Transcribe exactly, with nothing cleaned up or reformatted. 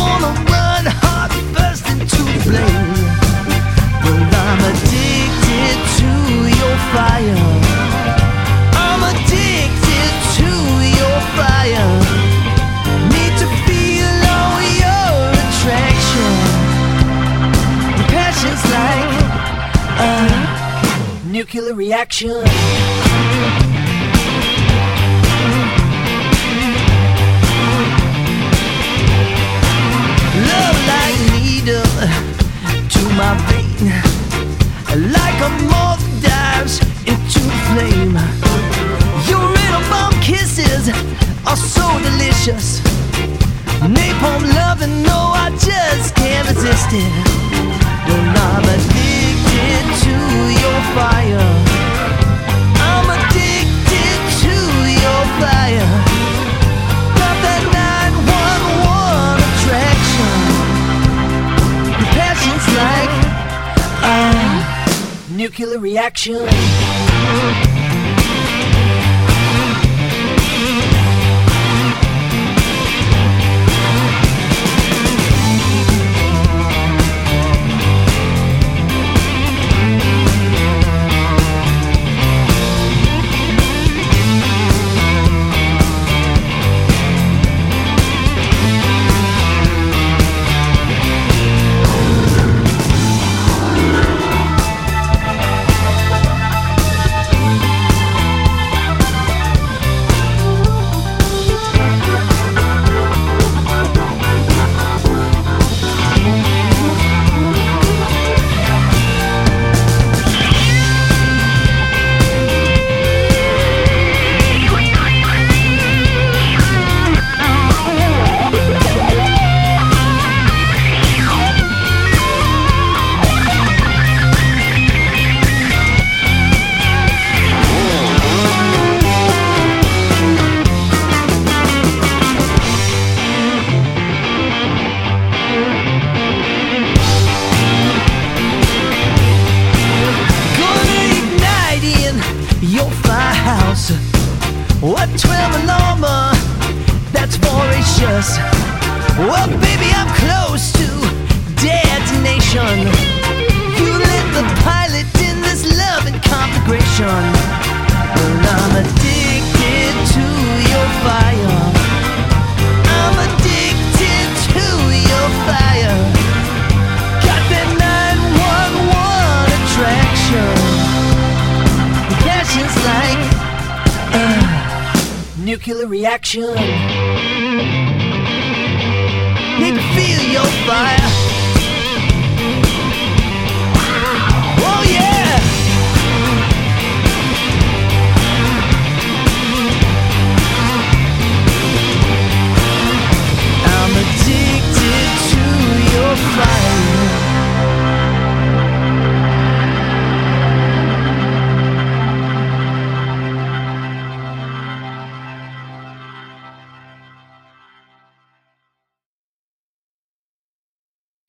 wanna run hot burst into flame. Well, I'm addicted to your fire. I'm addicted to your fire. Need to feel all your attraction. Your passion's like a nuclear reaction. Love like needle to my vein, like a moth dives into the flame. Your little bomb kisses are so delicious. Napalm loving, no, I just can't resist it. Well, I'm addicted to your fire. I'm addicted to your fire. Got that nine one one attraction. Your passion's like a nuclear reaction. Your firehouse, what twelve alarmer, that's voracious. Well, baby, I'm close to detonation. You lit the pilot in this loving conflagration. Well, I'm addicted to your fire. I'm addicted to your fire. Got that nine one one attraction. Passion's like a nuclear reaction.